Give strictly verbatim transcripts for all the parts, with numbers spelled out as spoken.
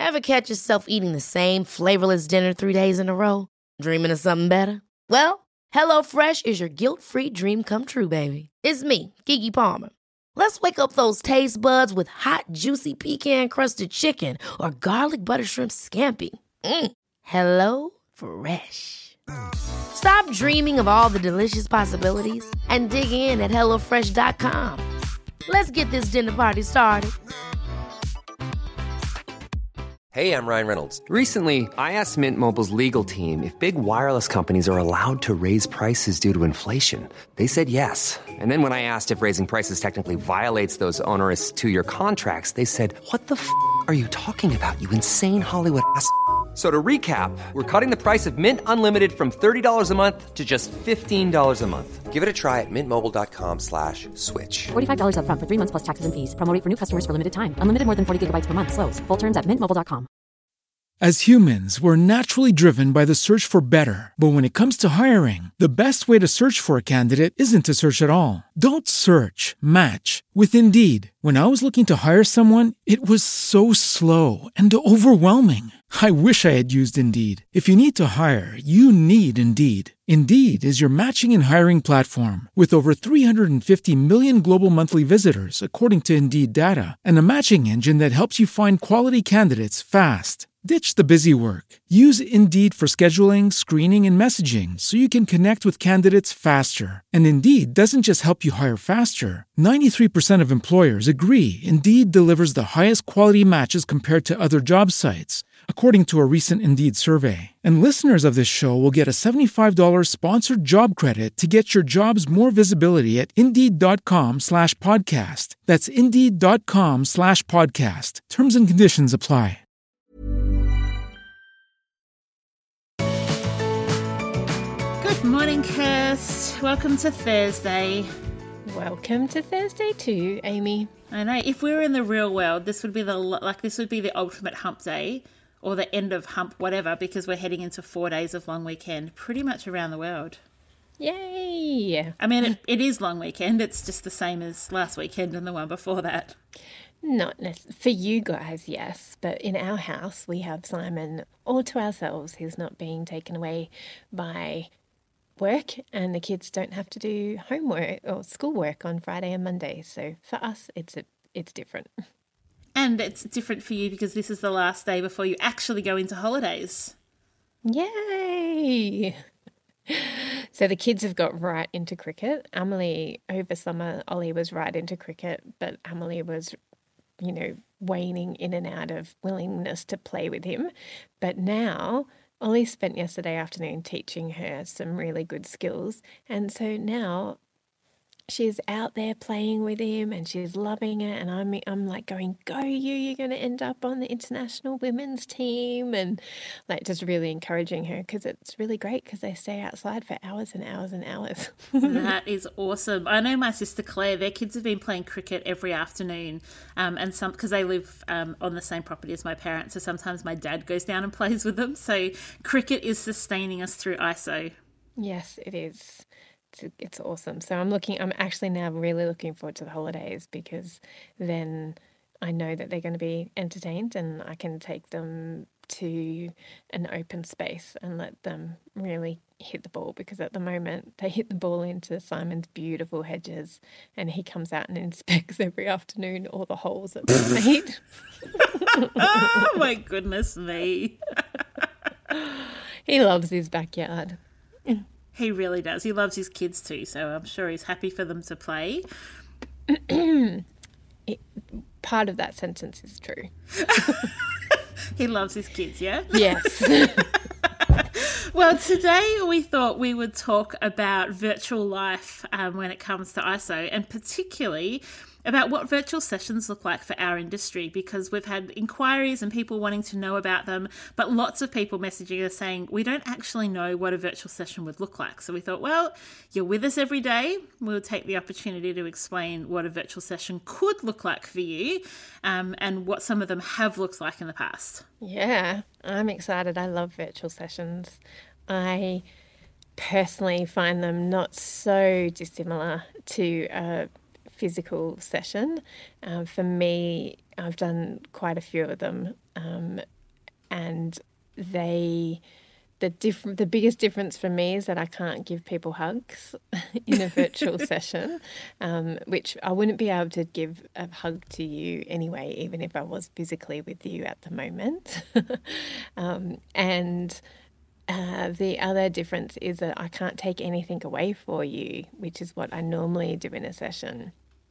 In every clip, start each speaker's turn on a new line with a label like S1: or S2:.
S1: Ever catch yourself eating the same flavorless dinner three days in a row? Dreaming of something better? Well, HelloFresh is your guilt-free dream come true, baby. It's me, Keke Palmer. Let's wake up those taste buds with hot, juicy pecan-crusted chicken or garlic butter shrimp scampi. Mm. Hello Fresh. Stop dreaming of all the delicious possibilities and dig in at hello fresh dot com. Let's get this dinner party started.
S2: Hey, I'm Ryan Reynolds. Recently, I asked Mint Mobile's legal team if big wireless companies are allowed to raise prices due to inflation. They said yes. And then when I asked if raising prices technically violates those onerous two-year contracts, they said, what the f*** are you talking about, you insane Hollywood ass f- So to recap, we're cutting the price of Mint Unlimited from thirty dollars a month to just fifteen dollars a month. Give it a try at mintmobile.com slash switch.
S3: forty-five dollars up front for three months plus taxes and fees. Promo rate for new customers for limited time. Unlimited more than forty gigabytes per month. Slows full terms at mint mobile dot com.
S4: As humans, we're naturally driven by the search for better. But when it comes to hiring, the best way to search for a candidate isn't to search at all. Don't search, match with Indeed. When I was looking to hire someone, it was so slow and overwhelming. I wish I had used Indeed. If you need to hire, you need Indeed. Indeed is your matching and hiring platform with over three hundred fifty million global monthly visitors, according to Indeed data, and a matching engine that helps you find quality candidates fast. Ditch the busy work. Use Indeed for scheduling, screening, and messaging so you can connect with candidates faster. And Indeed doesn't just help you hire faster. ninety-three percent of employers agree Indeed delivers the highest quality matches compared to other job sites, according to a recent Indeed survey. And listeners of this show will get a seventy-five dollars sponsored job credit to get your jobs more visibility at Indeed.com slash podcast. That's Indeed.com slash podcast. Terms and conditions apply.
S5: Good morning, Kirst. Welcome to Thursday.
S6: Welcome to Thursday too, Amy.
S5: I know. If we were in the real world, this would be the like this would be the ultimate hump day, or the end of hump whatever, because we're heading into four days of long weekend, pretty much around the world.
S6: Yay!
S5: I mean, it, it is long weekend. It's just the same as last weekend and the one before that.
S6: Not necessarily for you guys, yes, but in our house we have Simon all to ourselves. He's not being taken away by work, and the kids don't have to do homework or schoolwork on Friday and Monday. So for us, it's a it's different.
S5: And it's different for you because this is the last day before you actually go into holidays.
S6: Yay! So the kids have got right into cricket. Emily, over summer, Ollie was right into cricket, but Emily was, you know, waning in and out of willingness to play with him. But now Ollie spent yesterday afternoon teaching her some really good skills. And so now she's out there playing with him and she's loving it. And I'm, I'm like going, go you, you're going to end up on the international women's team. And like just really encouraging her, because it's really great because they stay outside for hours and hours and hours.
S5: That is awesome. I know my sister Claire, their kids have been playing cricket every afternoon, um, and some because they live um, on the same property as my parents, so sometimes my dad goes down and plays with them. So cricket is sustaining us through I S O.
S6: Yes, it is. It's, it's awesome. So I'm looking, I'm actually now really looking forward to the holidays, because then I know that they're going to be entertained and I can take them to an open space and let them really hit the ball, because at the moment they hit the ball into Simon's beautiful hedges and he comes out and inspects every afternoon all the holes that we've made.
S5: Oh my goodness me.
S6: He loves his backyard.
S5: He really does. He loves his kids too, so I'm sure he's happy for them to play.
S6: It, part of that sentence is true.
S5: He loves his kids, yeah?
S6: Yes.
S5: Well, today we thought we would talk about virtual life um, when it comes to I S O, and particularly about what virtual sessions look like for our industry, because we've had inquiries and people wanting to know about them, but lots of people messaging us saying we don't actually know what a virtual session would look like. So we thought, well, you're with us every day. We'll take the opportunity to explain what a virtual session could look like for you, um, and what some of them have looked like in the past.
S6: Yeah, I'm excited. I love virtual sessions. I personally find them not so dissimilar to a physical session. Um, for me, I've done quite a few of them. Um, and they the diff- the biggest difference for me is that I can't give people hugs in a virtual session, um, which I wouldn't be able to give a hug to you anyway, even if I was physically with you at the moment. um, and uh, the other difference is that I can't take anything away for you, which is what I normally do in a session.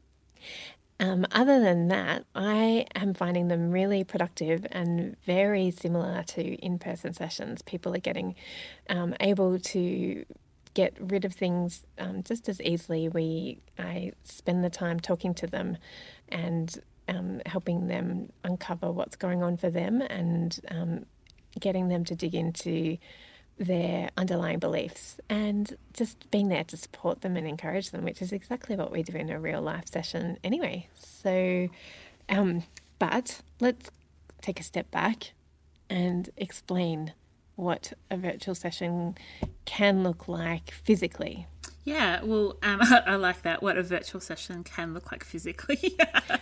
S6: Um, other than that, I am finding them really productive and very similar to in-person sessions. People are getting um, able to get rid of things um, just as easily. We I spend the time talking to them and um, helping them uncover what's going on for them and um, getting them to dig into their underlying beliefs and just being there to support them and encourage them, which is exactly what we do in a real life session anyway. So, um, but let's take a step back and explain what a virtual session can look like physically.
S5: Yeah, well, um, I, I like that, what a virtual session can look like physically.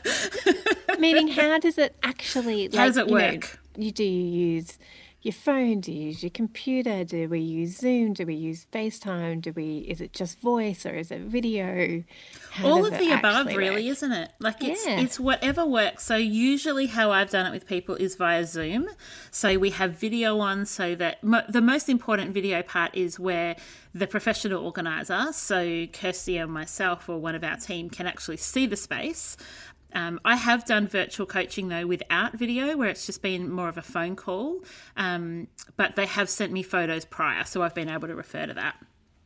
S6: Meaning, how does it actually, like,
S5: how does it
S6: you
S5: work?
S6: Know, you do you use your phone? Do you use your computer? Do we use Zoom? Do we use FaceTime? Do we? Is it just voice or is it video? How
S5: All
S6: does
S5: of
S6: it
S5: the above,
S6: actually
S5: really,
S6: work?
S5: isn't it? Like it's
S6: Yeah.
S5: it's whatever works. So usually, how I've done it with people is via Zoom. So we have video on, so that mo- the most important video part is where the professional organizer, so Kirsty and myself or one of our team, can actually see the space. Um, I have done virtual coaching, though, without video, where it's just been more of a phone call, um, but they have sent me photos prior, so I've been able to refer to that.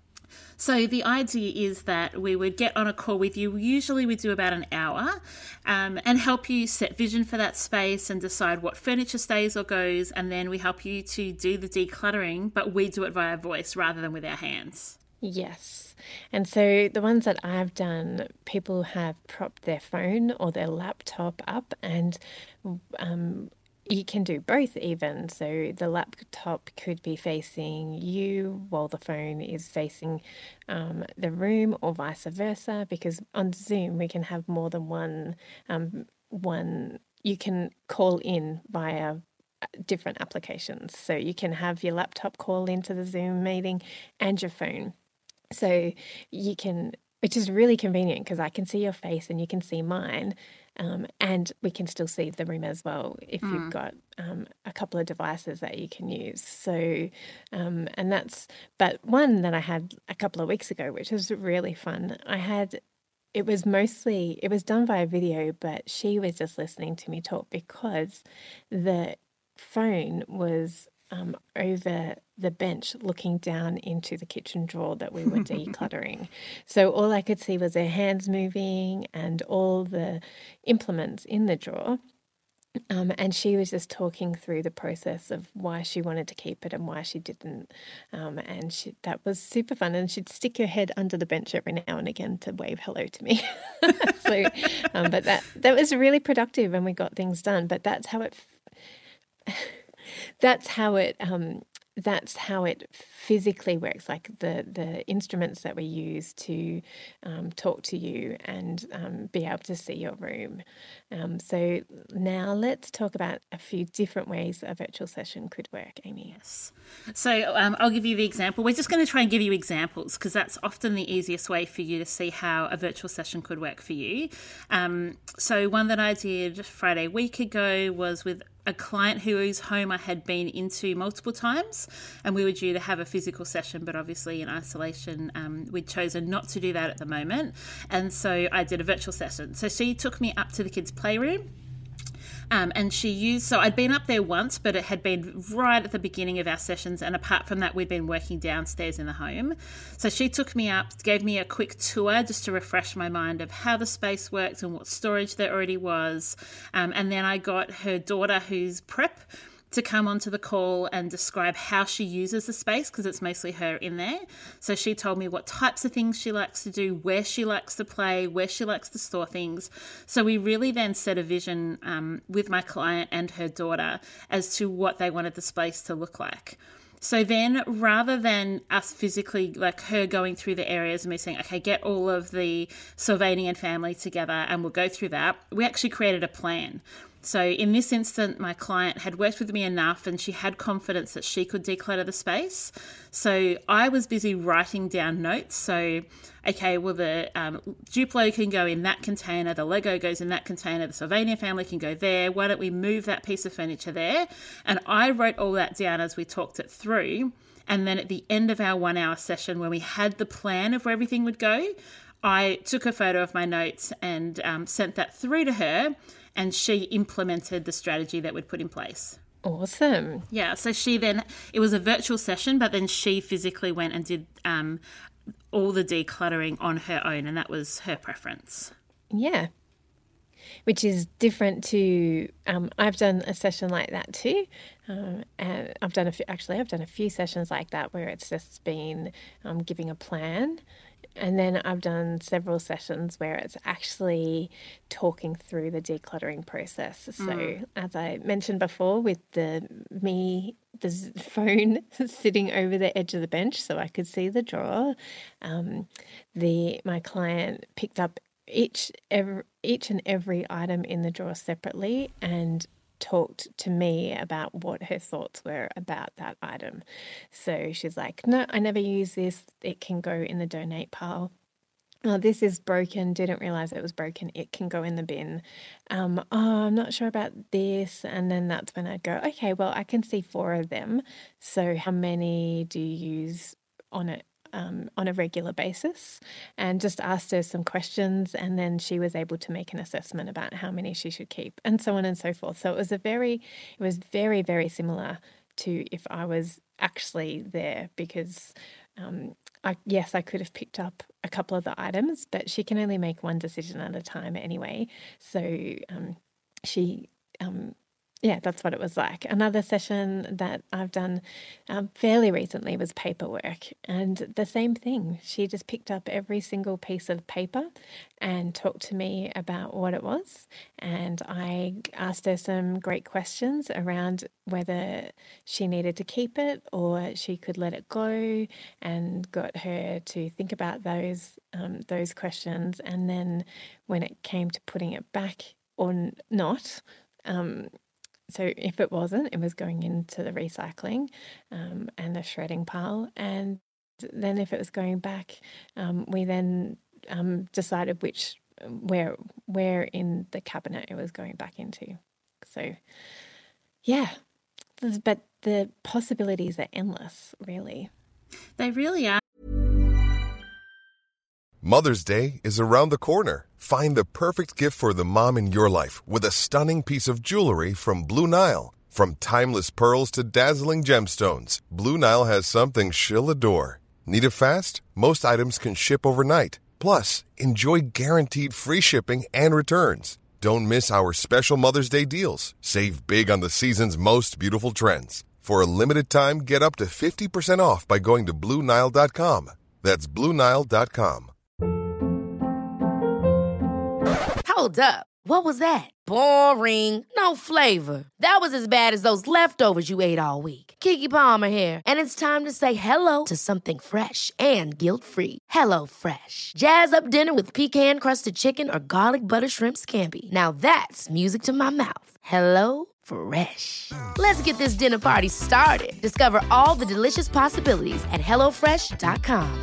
S5: So the idea is that we would get on a call with you, usually we do about an hour, um, and help you set vision for that space and decide what furniture stays or goes, and then we help you to do the decluttering, but we do it via voice rather than with our hands.
S6: Yes. And so the ones that I've done, people have propped their phone or their laptop up, and um, you can do both even. So the laptop could be facing you while the phone is facing um, the room, or vice versa, because on Zoom we can have more than one, um, one you can call in via different applications. So you can have your laptop call into the Zoom meeting and your phone. So you can, which is really convenient because I can see your face and you can see mine, um, and we can still see the room as well if mm. you've got um, a couple of devices that you can use. So, um, and that's, but one that I had a couple of weeks ago, which was really fun, I had, it was mostly, it was done via video, but she was just listening to me talk because the phone was um, over the bench looking down into the kitchen drawer that we were decluttering. So all I could see was her hands moving and all the implements in the drawer. Um, and she was just talking through the process of why she wanted to keep it and why she didn't. Um, and she, that was super fun. And she'd stick her head under the bench every now and again to wave hello to me. so, um, but that, that was really productive and we got things done. But that's how it... That's how it. Um, that's how it physically works. Like the the instruments that we use to um, talk to you and um, be able to see your room. Um, so now let's talk about a few different ways a virtual session could work, Amy.
S5: Yes. So um, I'll give you the example. We're just going to try and give you examples because that's often the easiest way for you to see how a virtual session could work for you. Um, so one that I did Friday week ago was with a client whose home I had been into multiple times, and we were due to have a physical session, but obviously in isolation, um, we'd chosen not to do that at the moment. And so I did a virtual session. So she took me up to the kids' playroom. Um, and she used, so I'd been up there once, but it had been right at the beginning of our sessions. And apart from that, we'd been working downstairs in the home. So she took me up, gave me a quick tour just to refresh my mind of how the space worked and what storage there already was. Um, and then I got her daughter, who's prep, to come onto the call and describe how she uses the space because it's mostly her in there. So she told me what types of things she likes to do, where she likes to play, where she likes to store things. So we really then set a vision um, with my client and her daughter as to what they wanted the space to look like. So then rather than us physically, like her going through the areas and me saying, okay, get all of the Sylvanian family together and we'll go through that, we actually created a plan. So in this instant, my client had worked with me enough and she had confidence that she could declutter the space. So I was busy writing down notes. So, okay, well, the um, Duplo can go in that container, the Lego goes in that container, the Sylvania family can go there. Why don't we move that piece of furniture there? And I wrote all that down as we talked it through. And then at the end of our one hour session, when we had the plan of where everything would go, I took a photo of my notes and um, sent that through to her, and she implemented the strategy that we'd put in place.
S6: Awesome.
S5: Yeah, so she then, it was a virtual session, but then she physically went and did um, all the decluttering on her own, and that was her preference.
S6: Yeah. Which is different to, um, I've done a session like that too. Um, and I've done a few, actually, I've done a few sessions like that where it's just been um, giving a plan. And then I've done several sessions where it's actually talking through the decluttering process. So mm. as I mentioned before, with the me, the phone sitting over the edge of the bench so I could see the drawer, um, the my client picked up each every, each and every item in the drawer separately and talked to me about what her thoughts were about that item. So she's like, no, I never use this. It can go in the donate pile. Oh, this is broken. Didn't realize it was broken. It can go in the bin. Um, oh, I'm not sure about this. And then that's when I'd go, okay, well, I can see four of them. So how many do you use on it? Um, on a regular basis, and just asked her some questions, and then she was able to make an assessment about how many she should keep, and so on and so forth. So it was a very, it was very, very similar to if I was actually there, because um, I, yes, I could have picked up a couple of the items, but she can only make one decision at a time anyway. So um, she um, Yeah, that's what it was like. Another session that I've done um, fairly recently was paperwork, and the same thing. She just picked up every single piece of paper and talked to me about what it was, and I asked her some great questions around whether she needed to keep it or she could let it go, and got her to think about those um, those questions. And then when it came to putting it back or not, um, so if it wasn't, it was going into the recycling um, and the shredding pile. And then if it was going back, um, we then um, decided which where where in the cabinet it was going back into. So, yeah, but the possibilities are endless, really.
S5: They really are.
S7: Mother's Day is around the corner. Find the perfect gift for the mom in your life with a stunning piece of jewelry from Blue Nile. From timeless pearls to dazzling gemstones, Blue Nile has something she'll adore. Need it fast? Most items can ship overnight. Plus, enjoy guaranteed free shipping and returns. Don't miss our special Mother's Day deals. Save big on the season's most beautiful trends. For a limited time, get up to fifty percent off by going to Blue Nile dot com. That's Blue Nile dot com.
S1: Hold up. What was that? Boring. No flavor. That was as bad as those leftovers you ate all week. Keke Palmer here, and it's time to say hello to something fresh and guilt-free. Hello Fresh. Jazz up dinner with pecan-crusted chicken or garlic butter shrimp scampi. Now that's music to my mouth. Hello Fresh. Let's get this dinner party started. Discover all the delicious possibilities at hello fresh dot com.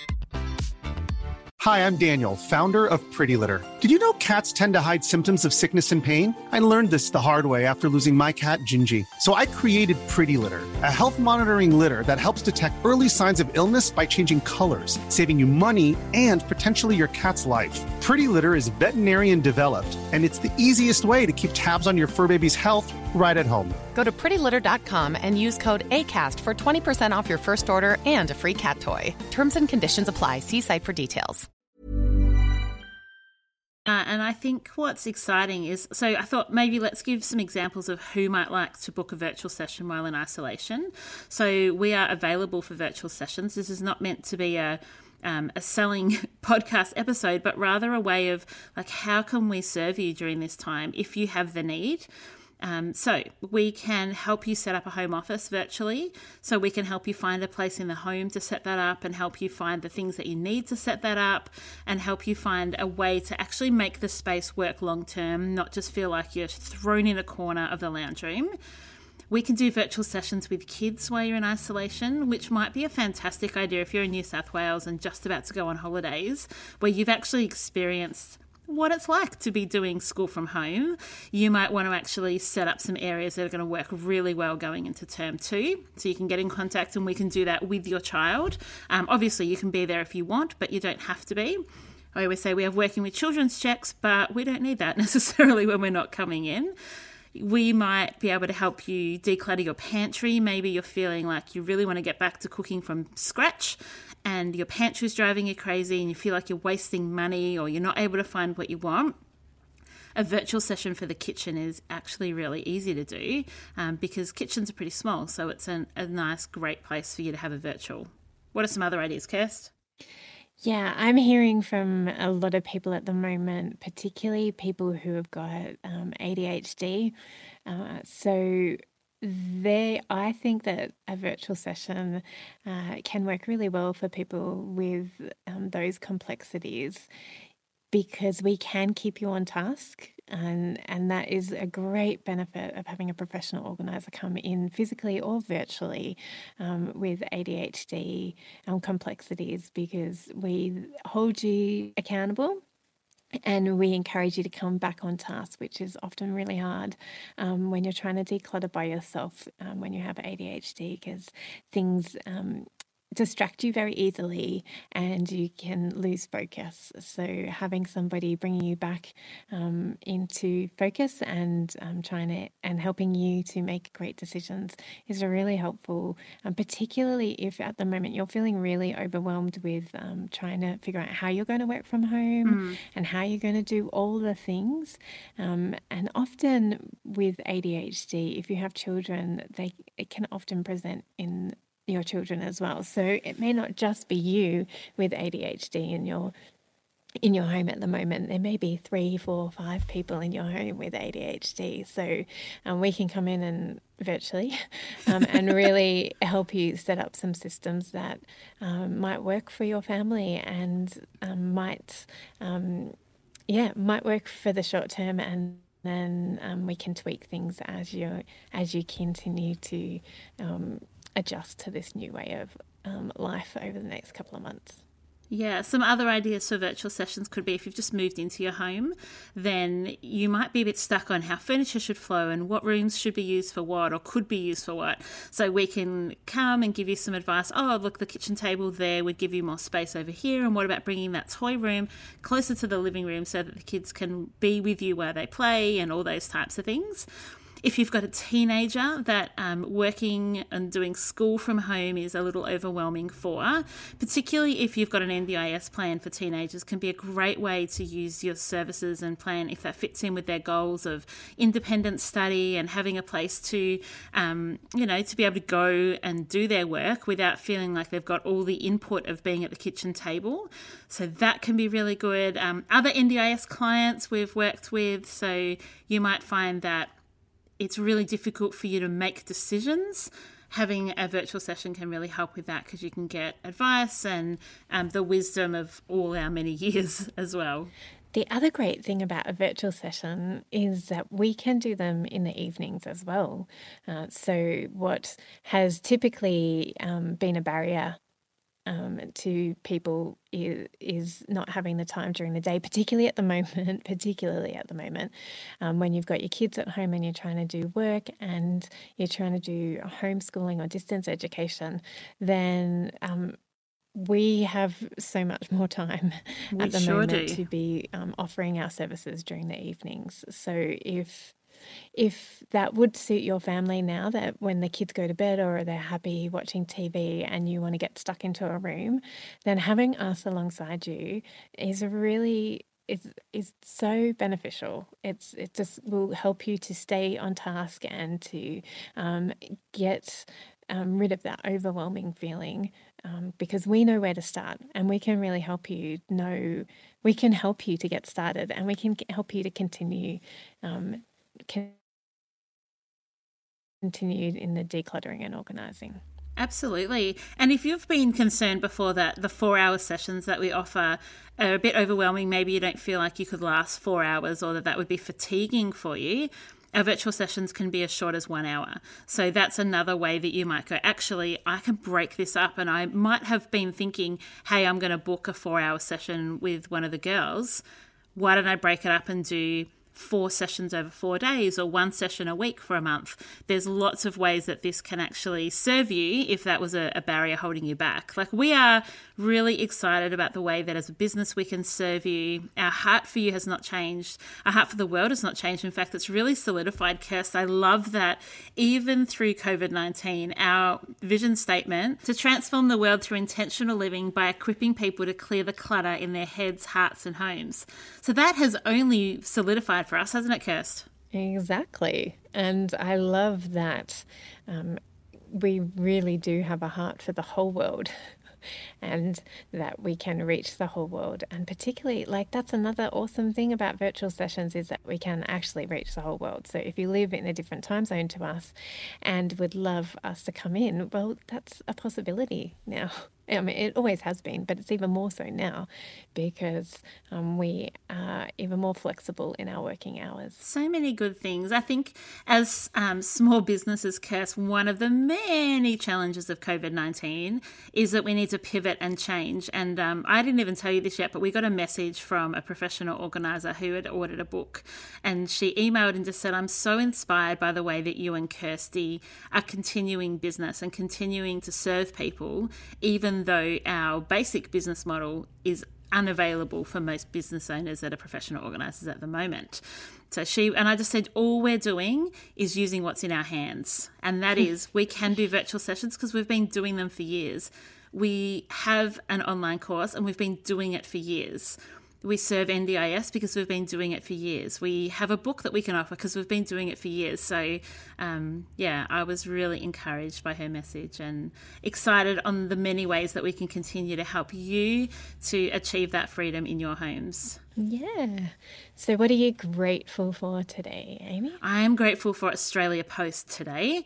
S8: Hi, I'm Daniel, founder of Pretty Litter. Did you know cats tend to hide symptoms of sickness and pain? I learned this the hard way after losing my cat, Gingy. So I created Pretty Litter, a health monitoring litter that helps detect early signs of illness by changing colors, saving you money and potentially your cat's life. Pretty Litter is veterinarian developed, and it's the easiest way to keep tabs on your fur baby's health right at home.
S9: Go to pretty litter dot com and use code ACAST for twenty percent off your first order and a free cat toy. Terms and conditions apply. See site for details.
S5: Uh, and I think what's exciting is, so I thought maybe let's give some examples of who might like to book a virtual session while in isolation. So we are available for virtual sessions. This is not meant to be a um, a selling podcast episode, but rather a way of like, how can we serve you during this time if you have the need? Um, so we can help you set up a home office virtually. So we can help you find a place in the home to set that up and help you find the things that you need to set that up and help you find a way to actually make the space work long term, not just feel like you're thrown in a corner of the lounge room. We can do virtual sessions with kids while you're in isolation, which might be a fantastic idea if you're in New South Wales and just about to go on holidays, where you've actually experienced what it's like to be doing school from home. You might want to actually set up some areas that are going to work really well going into term two. So you can get in contact and we can do that with your child. Um, obviously, you can be there if you want, but you don't have to be. I always say we have working with children's checks, but we don't need that necessarily when we're not coming in. We might be able to help you declutter your pantry. Maybe you're feeling like you really want to get back to cooking from scratch and your pantry is driving you crazy and you feel like you're wasting money or you're not able to find what you want. A virtual session for the kitchen is actually really easy to do um, because kitchens are pretty small, so it's an, a nice, great place for you to have a virtual. What are some other ideas, Kirst?
S6: Yeah, I'm hearing from a lot of people at the moment, particularly people who have got um, A D H D. Uh, so they, I think that a virtual session uh, can work really well for people with um, those complexities because we can keep you on task. And, and that is a great benefit of having a professional organiser come in physically or virtually um, with A D H D um, complexities because we hold you accountable and we encourage you to come back on task, which is often really hard um, when you're trying to declutter by yourself um, when you have A D H D because things um, distract you very easily and you can lose focus. So having somebody bringing you back um, into focus and um, trying to and helping you to make great decisions is really helpful, um, particularly if at the moment you're feeling really overwhelmed with um, trying to figure out how you're going to work from home mm. and how you're going to do all the things. Um, and often with A D H D, if you have children, they it can often present in your children as well. So it may not just be you with A D H D in your in your home at the moment. There may be three, four, five people in your home with A D H D. So um, we can come in and virtually um, and really help you set up some systems that um, might work for your family and um, might, um, yeah, might work for the short term, and then um, we can tweak things as you as you continue to um, adjust to this new way of um, life over the next couple of months.
S5: Yeah, some other ideas for virtual sessions could be if you've just moved into your home, then you might be a bit stuck on how furniture should flow and what rooms should be used for what or could be used for what. So we can come and give you some advice. Oh, look, the kitchen table there would give you more space over here. And what about bringing that toy room closer to the living room so that the kids can be with you while they play and all those types of things. If you've got a teenager that um, working and doing school from home is a little overwhelming for, particularly if you've got an N D I S plan for teenagers, can be a great way to use your services and plan if that fits in with their goals of independent study and having a place to, um, you know, to be able to go and do their work without feeling like they've got all the input of being at the kitchen table. So that can be really good. Um, other N D I S clients we've worked with, so you might find that it's really difficult for you to make decisions. Having a virtual session can really help with that because you can get advice and um, the wisdom of all our many years as well.
S6: The other great thing about a virtual session is that we can do them in the evenings as well. Uh, so what has typically um, been a barrier Um, to people is, is not having the time during the day, particularly at the moment, particularly at the moment, um, when you've got your kids at home and you're trying to do work and you're trying to do homeschooling or distance education, then um, we have so much more time
S5: we
S6: at the
S5: sure
S6: moment
S5: do.
S6: to be um, offering our services during the evenings. So if If that would suit your family now, that when the kids go to bed or they're happy watching T V and you want to get stuck into a room, then having us alongside you is a really is is so beneficial. It's it just will help you to stay on task and to um, get um, rid of that overwhelming feeling um, because we know where to start and we can really help you know we can help you to get started and we can help you to continue. Um, can continued in the decluttering and organising.
S5: Absolutely. And if you've been concerned before that the four-hour sessions that we offer are a bit overwhelming, maybe you don't feel like you could last four hours or that that would be fatiguing for you, our virtual sessions can be as short as one hour. So that's another way that you might go, actually, I can break this up. And I might have been thinking, hey, I'm going to book a four-hour session with one of the girls. Why don't I break it up and do four sessions over four days or one session a week for a month? There's lots of ways that this can actually serve you if that was a, a barrier holding you back. Like, we are really excited about the way that as a business we can serve you. Our heart for you has not changed. Our heart for the world has not changed. In fact, it's really solidified, Kirst. I love that even through COVID nineteen, our vision statement to transform the world through intentional living by equipping people to clear the clutter in their heads, hearts and homes. So that has only solidified for us, hasn't it, Kirst?
S6: Exactly. And I love that um, we really do have a heart for the whole world and that we can reach the whole world. And particularly, like, that's another awesome thing about virtual sessions is that we can actually reach the whole world. So if you live in a different time zone to us and would love us to come in, well, that's a possibility now. I mean, it always has been, but it's even more so now because um, we are even more flexible in our working hours.
S5: So many good things. I think as um, small businesses, Kirst, one of the many challenges of COVID nineteen is that we need to pivot and change. And um, I didn't even tell you this yet, but we got a message from a professional organiser who had ordered a book, and she emailed and just said, I'm so inspired by the way that you and Kirsty are continuing business and continuing to serve people, even though our basic business model is unavailable for most business owners that are professional organisers at the moment. So she, and I just said, all we're doing is using what's in our hands. And that is, we can do virtual sessions because we've been doing them for years. We have an online course and we've been doing it for years. We serve N D I S because we've been doing it for years. We have a book that we can offer because we've been doing it for years. So, um, yeah, I was really encouraged by her message and excited on the many ways that we can continue to help you to achieve that freedom in your homes.
S6: Yeah. So what are you grateful for today, Amy?
S5: I am grateful for Australia Post today.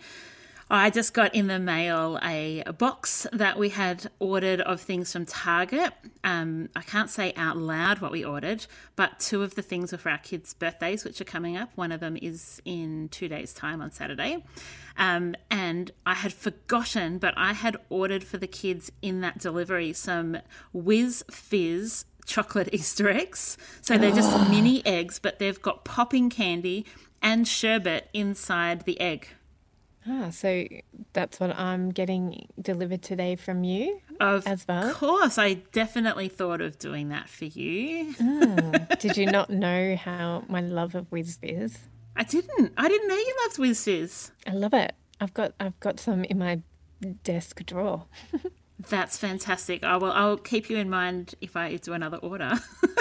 S5: I just got in the mail a, a box that we had ordered of things from Target. Um, I can't say out loud what we ordered, but two of the things were for our kids' birthdays, which are coming up. One of them is in two days' time on Saturday. Um, and I had forgotten, but I had ordered for the kids in that delivery some Whiz Fizz chocolate Easter eggs. So they're just oh. mini eggs, but they've got popping candy and sherbet inside the egg.
S6: Ah, so that's what I'm getting delivered today from you
S5: of
S6: as well?
S5: Of course. I definitely thought of doing that for you.
S6: Mm. Did you not know how my love of Whiz Fizz?
S5: I didn't. I didn't know you loved Whiz Fizz.
S6: I love it. I've got I've got some in my desk drawer.
S5: That's fantastic. I will, I'll keep you in mind if I do another order.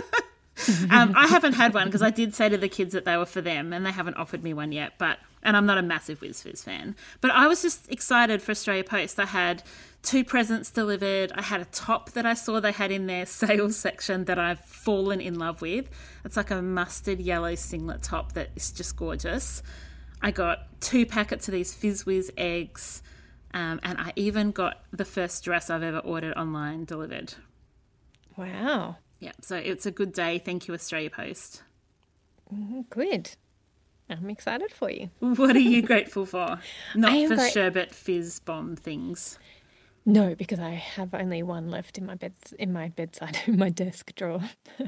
S5: um, I haven't had one because I did say to the kids that they were for them and they haven't offered me one yet, but and I'm not a massive Whiz Fizz fan. But I was just excited for Australia Post. I had two presents delivered. I had a top that I saw they had in their sales section that I've fallen in love with. It's like a mustard yellow singlet top that is just gorgeous. I got two packets of these Fizz Whiz eggs, um, and I even got the first dress I've ever ordered online delivered.
S6: Wow.
S5: Yeah, so it's a good day. Thank you, Australia Post.
S6: Good. I'm excited for you.
S5: What are you grateful for? Not for
S6: gra-
S5: sherbet fizz bomb things.
S6: No, because I have only one left in my bed in my bedside in my desk drawer.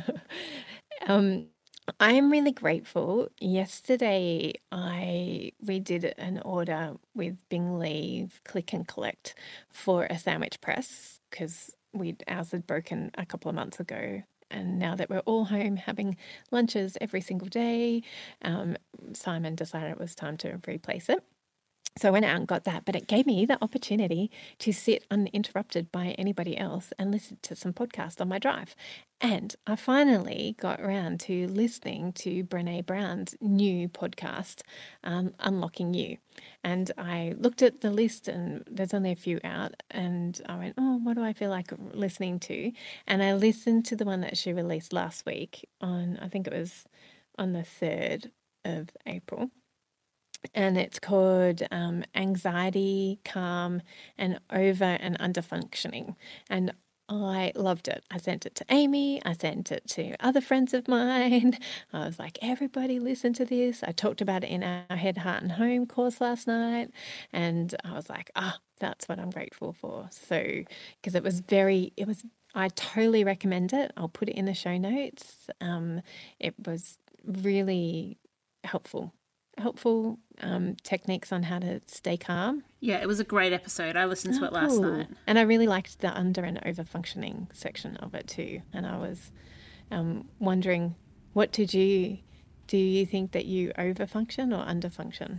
S6: um, I am really grateful. Yesterday, I we did an order with Bingley Click and Collect for a sandwich press because we ours had broken a couple of months ago. And now that we're all home having lunches every single day, um, Simon decided it was time to replace it. So I went out and got that, but it gave me the opportunity to sit uninterrupted by anybody else and listen to some podcasts on my drive. And I finally got around to listening to Brené Brown's new podcast, um, Unlocking You. And I looked at the list and there's only a few out and I went, oh, what do I feel like listening to? And I listened to the one that she released last week on, I think it was on the third of April. and it's called um, Anxiety, Calm, and Over and Under Functioning. And I loved it. I sent it to Amy. I sent it to other friends of mine. I was like, everybody listen to this. I talked about it in our Head, Heart and Home course last night. And I was like, ah, oh, that's what I'm grateful for. So, because it was very, it was, I totally recommend it. I'll put it in the show notes. Um, it was really helpful. Helpful um, techniques on how to stay calm.
S5: Yeah, it was a great episode. I listened to
S6: oh,
S5: it last
S6: cool.
S5: night.
S6: And I really liked the under and over functioning section of it too. And I was um, wondering, what did you, do you think that you over function or under function?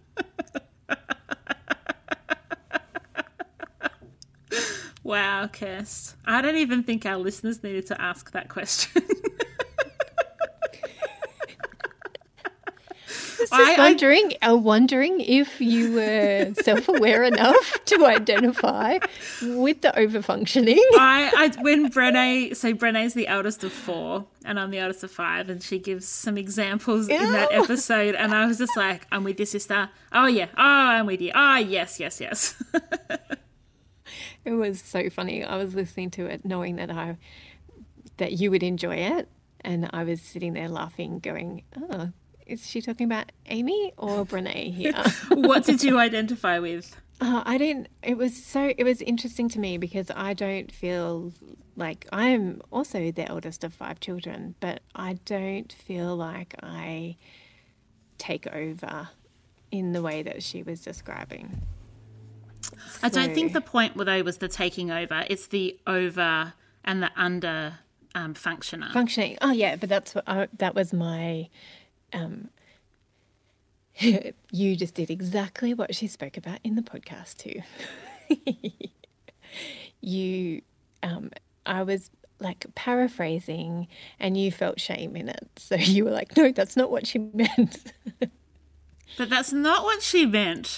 S5: Wow, Kirst. I don't even think our listeners needed to ask that question.
S6: I was wondering, I, uh, wondering if you were self-aware enough to identify with the overfunctioning.
S5: I, I, when Brené, so Brené's the eldest of four, and I'm the eldest of five, and she gives some examples yeah. in that episode, and I was just like, "I'm with you, sister. Oh yeah. Oh, I'm with you. Oh yes, yes, yes."
S6: It was so funny. I was listening to it, knowing that I that you would enjoy it, and I was sitting there laughing, going, "Oh." Is she talking about Amy or Brené here?
S5: What did you identify with?
S6: Uh, I didn't. It was so. It was interesting to me because I don't feel like I'm also the eldest of five children, but I don't feel like I take over in the way that she was describing.
S5: I
S6: So-
S5: don't think the point though was the taking over. It's the over and the under um, functioner.
S6: Functioning. Oh yeah, but that's what I, that was my. Um, you just did exactly what she spoke about in the podcast too. you, um, I was like paraphrasing, and you felt shame in it. So you were like, "No, that's not what she meant."
S5: But that's not what she meant.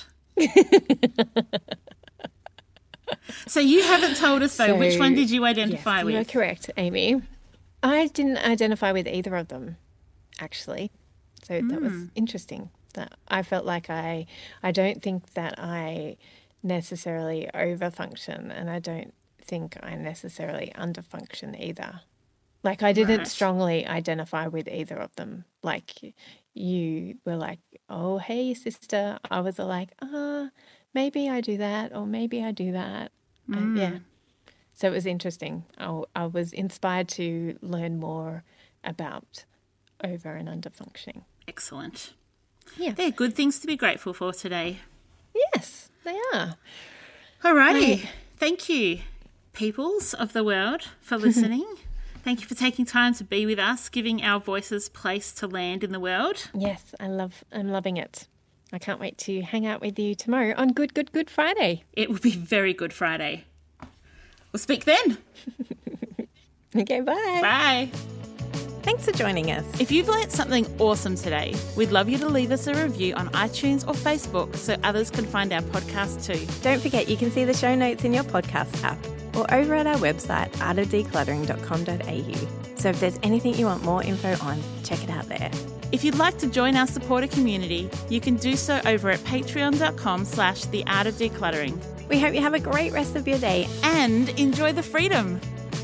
S5: So you haven't told us though.
S6: So,
S5: Which one did you identify
S6: yes,
S5: with?
S6: You're correct, Amy. I didn't identify with either of them, actually. So mm. that was interesting. That I felt like I, I don't think that I necessarily overfunction, and I don't think I necessarily underfunction either. Like I didn't right. strongly identify with either of them. Like you were like, "Oh, hey, sister." I was like, "Ah, uh, maybe I do that, or maybe I do that." Mm. Uh, yeah. So it was interesting. I, I was inspired to learn more about over and under functioning.
S5: Excellent.
S6: Yeah.
S5: They're good things to be grateful for today.
S6: Yes, they are.
S5: Alrighty. Um, Thank you, peoples of the world, for listening. Thank you for taking time to be with us, giving our voices place to land in the world.
S6: Yes, I love, I'm loving it. I can't wait to hang out with you tomorrow on Good, Good, Good Friday.
S5: It will be very Good Friday. We'll speak then.
S6: Okay, bye.
S5: Bye.
S10: Thanks for joining us.
S5: If you've learnt something awesome today, we'd love you to leave us a review on iTunes or Facebook so others can find our podcast too.
S10: Don't forget you can see the show notes in your podcast app or over at our website, art of decluttering dot com dot a u. So if there's anything you want more info on, check it out there.
S5: If you'd like to join our supporter community, you can do so over at patreon.com slash the art of decluttering.
S10: We hope you have a great rest of your day
S5: and enjoy the freedom.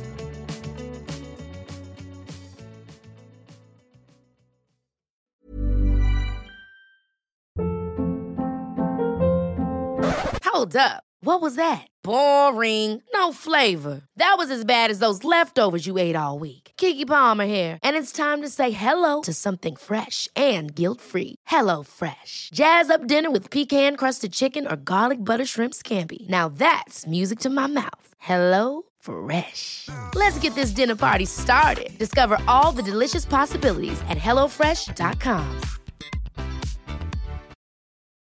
S1: Hold up. What was that? Boring. No flavor. That was as bad as those leftovers you ate all week. Keke Palmer here, and it's time to say hello to something fresh and guilt-free. Hello Fresh. Jazz up dinner with pecan-crusted chicken or garlic butter shrimp scampi. Now that's music to my mouth. Hello Fresh. Let's get this dinner party started. Discover all the delicious possibilities at hello fresh dot com.